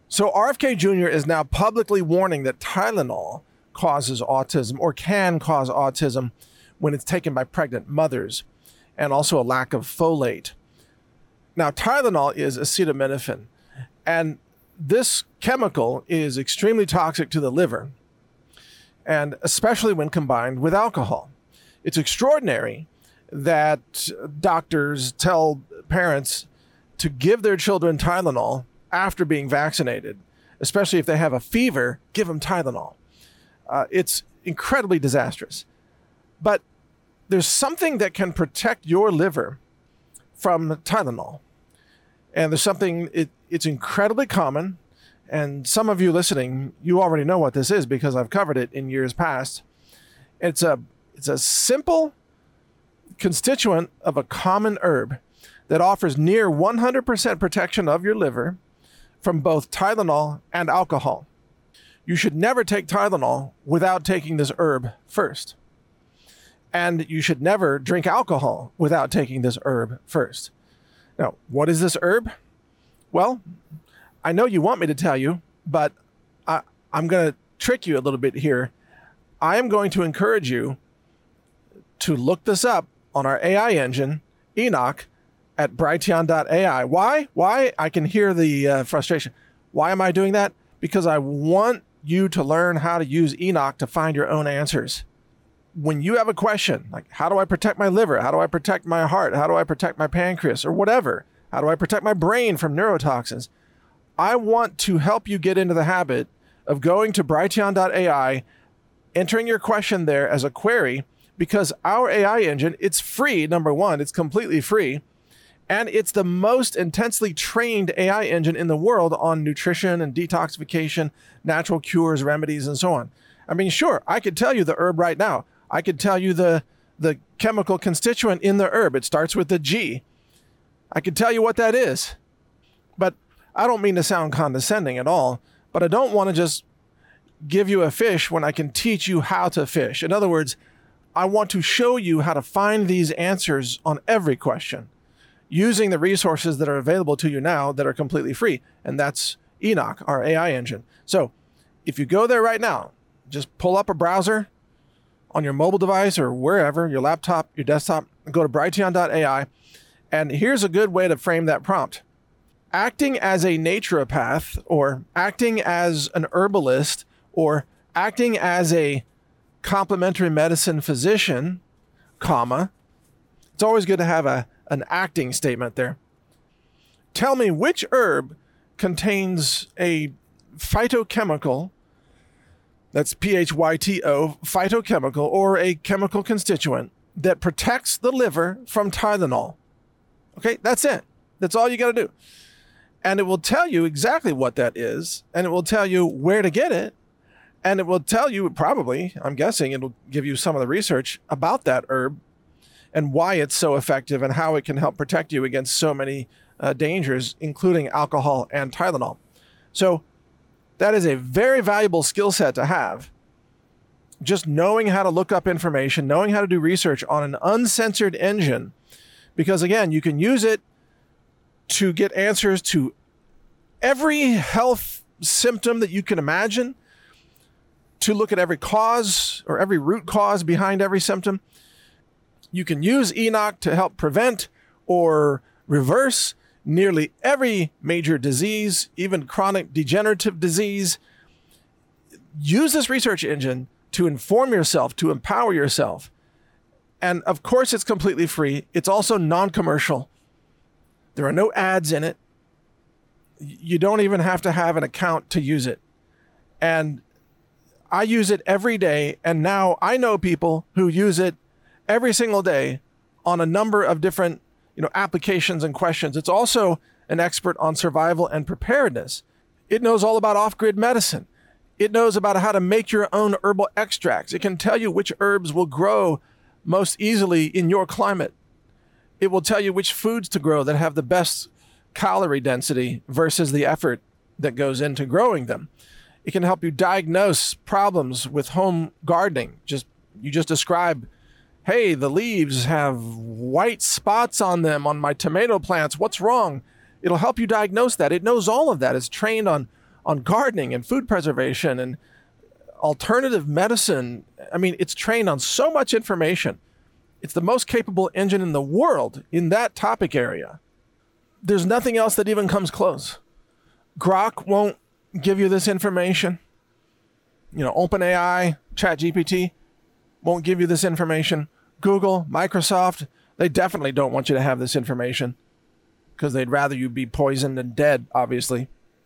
So RFK Jr. is now publicly warning that Tylenol causes autism or can cause autism when it's taken by pregnant mothers, and also a lack of folate. Now, Tylenol is acetaminophen, and this chemical is extremely toxic to the liver, and especially when combined with alcohol. It's extraordinary that doctors tell parents to give their children Tylenol after being vaccinated, especially if they have a fever, give them Tylenol. It's incredibly disastrous. But there's something that can protect your liver from Tylenol. And there's something, it's incredibly common. And some of you listening, you already know what this is because I've covered it in years past. It's a simple constituent of a common herb that offers near 100% protection of your liver from both Tylenol and alcohol. You should never take Tylenol without taking this herb first. And you should never drink alcohol without taking this herb first. Now, what is this herb? Well, I know you want me to tell you, but I'm going to trick you a little bit here. I am going to encourage you to look this up on our AI engine, Enoch, at Brighteon.ai. Why? I can hear the frustration. Why am I doing that? Because I want you to learn how to use Enoch to find your own answers. When you have a question, like how do I protect my liver? How do I protect my heart? How do I protect my pancreas or whatever? How do I protect my brain from neurotoxins? I want to help you get into the habit of going to Brighteon.ai, entering your question there as a query, because our AI engine, it's free, number one, it's completely free. And it's the most intensely trained AI engine in the world on nutrition and detoxification, natural cures, remedies, and so on. I mean, sure, I could tell you the herb right now. I could tell you the chemical constituent in the herb. It starts with the G. I could tell you what that is. But I don't mean to sound condescending at all, but I don't want to just give you a fish when I can teach you how to fish. In other words, I want to show you how to find these answers on every question, using the resources that are available to you now that are completely free. And that's Enoch, our AI engine. So if you go there right now, just pull up a browser on your mobile device or wherever, your laptop, your desktop, and go to Brighteon.ai. And here's a good way to frame that prompt. Acting as a naturopath, or acting as an herbalist, or acting as a complementary medicine physician, comma, it's always good to have an acting statement there. Tell me which herb contains a phytochemical, that's P-H-Y-T-O, phytochemical, or a chemical constituent that protects the liver from Tylenol. Okay, that's it. That's all you got to do. And it will tell you exactly what that is, and it will tell you where to get it, and it will tell you probably, I'm guessing, it'll give you some of the research about that herb and why it's so effective and how it can help protect you against so many dangers, including alcohol and Tylenol. So that is a very valuable skill set to have. Just knowing how to look up information, knowing how to do research on an uncensored engine, because again, you can use it to get answers to every health symptom that you can imagine, to look at every cause or every root cause behind every symptom. You can use Enoch to help prevent or reverse nearly every major disease, even chronic degenerative disease. Use this research engine to inform yourself, to empower yourself. And of course, it's completely free. It's also non-commercial. There are no ads in it. You don't even have to have an account to use it. And I use it every day. And now I know people who use it every single day on a number of different, applications and questions. It's also an expert on survival and preparedness. It knows all about off-grid medicine. It knows about how to make your own herbal extracts. It can tell you which herbs will grow most easily in your climate. It will tell you which foods to grow that have the best calorie density versus the effort that goes into growing them. It can help you diagnose problems with home gardening. You just describe, hey, the leaves have white spots on them on my tomato plants. What's wrong? It'll help you diagnose that. It knows all of that. It's trained on on gardening and food preservation and alternative medicine. I mean, it's trained on so much information. It's the most capable engine in the world in that topic area. There's nothing else that even comes close. Grok won't give you this information. OpenAI, ChatGPT won't give you this information. Google, Microsoft, they definitely don't want you to have this information because they'd rather you be poisoned and dead, obviously.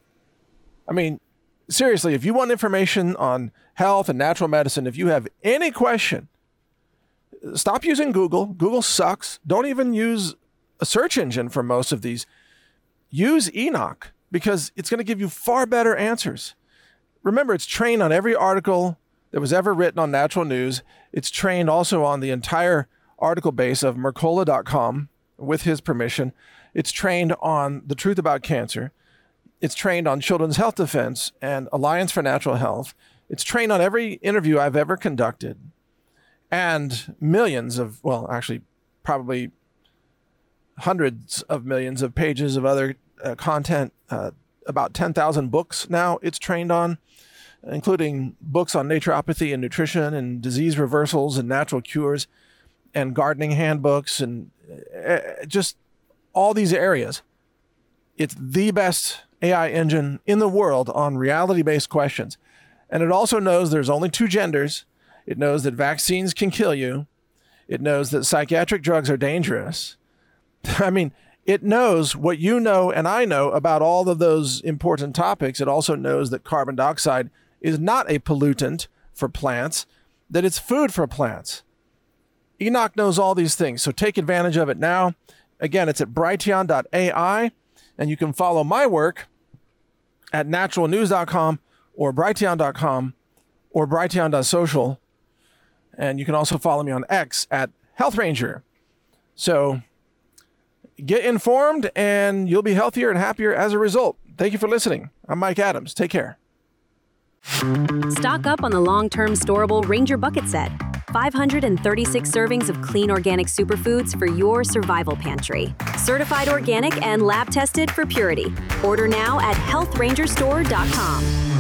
I mean, seriously, if you want information on health and natural medicine, if you have any question, stop using Google. Google sucks. Don't even use a search engine for most of these. Use Enoch because it's going to give you far better answers. Remember, it's trained on every article that was ever written on Natural News. It's trained also on the entire article base of Mercola.com with his permission. It's trained on The Truth About Cancer. It's trained on Children's Health Defense and Alliance for Natural Health. It's trained on every interview I've ever conducted and millions of, well, actually probably hundreds of millions of pages of other content, about 10,000 books now it's trained on, including books on naturopathy and nutrition and disease reversals and natural cures and gardening handbooks and just all these areas. It's the best AI engine in the world on reality-based questions. And it also knows there's only two genders. It knows that vaccines can kill you. It knows that psychiatric drugs are dangerous. I mean, it knows what you know and I know about all of those important topics. It also knows that carbon dioxide is not a pollutant for plants, that it's food for plants. Enoch knows all these things, so take advantage of it now. Again, it's at Brighteon.ai, and you can follow my work at naturalnews.com or Brighteon.com or Brighteon.social. And you can also follow me on X at Health Ranger. So get informed and you'll be healthier and happier as a result. Thank you for listening. I'm Mike Adams. Take care. Stock up on the long-term storable Ranger Bucket Set. 536 servings of clean organic superfoods for your survival pantry. Certified organic and lab tested for purity. Order now at healthrangerstore.com.